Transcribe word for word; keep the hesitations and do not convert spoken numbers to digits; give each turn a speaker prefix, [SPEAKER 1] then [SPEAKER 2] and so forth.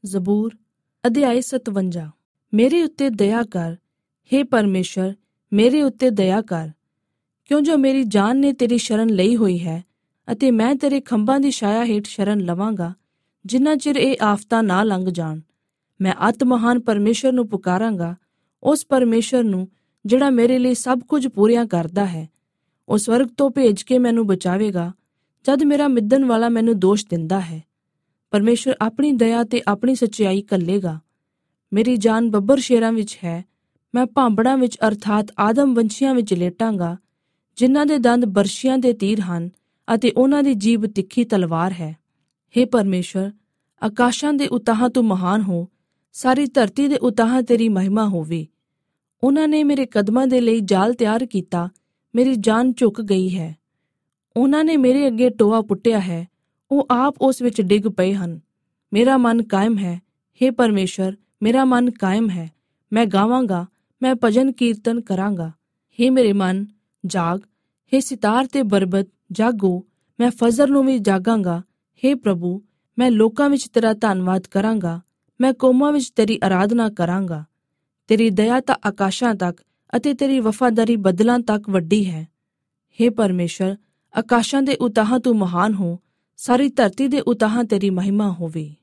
[SPEAKER 1] ਜ਼ਬੂਰ ਅਧਿਆਇ ਸਤਵੰਜਾ। ਮੇਰੇ ਉੱਤੇ ਦਇਆ ਕਰ, ਹੇ ਪਰਮੇਸ਼ਰ, ਮੇਰੇ ਉੱਤੇ ਦਇਆ ਕਰ, ਕਿਉਂ ਜੋ ਮੇਰੀ ਜਾਨ ਨੇ ਤੇਰੀ ਸ਼ਰਨ ਲਈ ਹੋਈ ਹੈ ਅਤੇ ਮੈਂ ਤੇਰੇ ਖੰਭਾਂ ਦੀ ਛਾਇਆ ਹੇਠ ਸ਼ਰਨ ਲਵਾਂਗਾ, ਜਿੰਨਾ ਚਿਰ ਇਹ ਆਫਤਾਂ ਨਾ ਲੰਘ ਜਾਣ। ਮੈਂ ਅਤ ਮਹਾਨ ਪਰਮੇਸ਼ਰ ਨੂੰ ਪੁਕਾਰਾਂਗਾ, ਉਸ ਪਰਮੇਸ਼ਰ ਨੂੰ ਜਿਹੜਾ ਮੇਰੇ ਲਈ ਸਭ ਕੁਝ ਪੂਰੀਆਂ ਕਰਦਾ ਹੈ। ਉਹ ਸਵਰਗ ਤੋਂ ਭੇਜ ਕੇ ਮੈਨੂੰ ਬਚਾਵੇਗਾ ਜਦ ਮੇਰਾ ਮਿੱਧਣ ਵਾਲਾ ਮੈਨੂੰ ਦੋਸ਼ ਦਿੰਦਾ ਹੈ। ਪਰਮੇਸ਼ਰ ਆਪਣੀ ਦਇਆ ਤੇ ਆਪਣੀ ਸੱਚਾਈ ਘੱਲੇਗਾ। ਮੇਰੀ ਜਾਨ ਬੱਬਰ ਸ਼ੇਰਾਂ ਵਿੱਚ ਹੈ। ਮੈਂ ਭਾਂਬੜਾਂ ਵਿੱਚ ਅਰਥਾਤ ਆਦਮ ਵੰਸ਼ੀਆਂ ਵਿੱਚ ਲੇਟਾਂਗਾ, ਜਿਨ੍ਹਾਂ ਦੇ ਦੰਦ ਬਰਸ਼ੀਆਂ ਦੇ ਤੀਰ ਹਨ ਅਤੇ ਉਹਨਾਂ ਦੀ ਜੀਭ ਤਿੱਖੀ ਤਲਵਾਰ ਹੈ। ਹੇ ਪਰਮੇਸ਼ਰ, ਆਕਾਸ਼ਾਂ ਦੇ ਉਤਾਹਾਂ ਤੂੰ ਮਹਾਨ ਹੋ, ਸਾਰੀ ਧਰਤੀ ਦੇ ਉਤਾਹਾਂ ਤੇਰੀ ਮਹਿਮਾ ਹੋਵੇ। ਉਹਨਾਂ ਨੇ ਮੇਰੇ ਕਦਮਾਂ ਦੇ ਲਈ ਜਾਲ ਤਿਆਰ ਕੀਤਾ, ਮੇਰੀ ਜਾਨ ਝੁਕ ਗਈ ਹੈ। ਉਹਨਾਂ ਨੇ ਮੇਰੇ ਅੱਗੇ ਟੋਆ ਪੁੱਟਿਆ ਹੈ, ਉਹ ਆਪ ਉਸ ਵਿੱਚ ਡਿੱਗ ਪਏ ਹਨ। ਮੇਰਾ ਮਨ ਕਾਇਮ ਹੈ, ਹੇ ਪਰਮੇਸ਼ਰ, ਮੇਰਾ ਮਨ ਕਾਇਮ ਹੈ। ਮੈਂ ਗਾਵਾਂਗਾ, ਮੈਂ ਭਜਨ ਕੀਰਤਨ ਕਰਾਂਗਾ। ਹੇ ਮੇਰੇ ਮਨ, ਜਾਗ, ਹੇ ਸਿਤਾਰ ਤੇ ਬਰਬਤ, ਜਾਗੋ। ਮੈਂ ਫਜਰ ਨੂੰ ਵੀ ਜਾਗਾਂਗਾ। ਹੇ ਪ੍ਰਭੂ, ਮੈਂ ਲੋਕਾਂ ਵਿੱਚ ਤੇਰਾ ਧੰਨਵਾਦ ਕਰਾਂਗਾ, ਮੈਂ ਕੌਮਾਂ ਵਿੱਚ ਤੇਰੀ ਅਰਾਧਨਾ ਕਰਾਂਗਾ। ਤੇਰੀ ਦਇਆ ਤਾਂ ਆਕਾਸ਼ਾਂ ਤੱਕ ਅਤੇ ਤੇਰੀ ਵਫਾਦਾਰੀ ਬੱਦਲਾਂ ਤੱਕ ਵੱਡੀ ਹੈ। ਹੇ ਪਰਮੇਸ਼ਰ, ਆਕਾਸ਼ਾਂ ਦੇ ਉਤਾਹਾਂ ਤੂੰ ਮਹਾਨ ਹੋ, ਸਾਰੀ ਧਰਤੀ ਦੇ ਉਤਾਹਾਂ ਤੇਰੀ ਮਹਿਮਾ ਹੋਵੇ।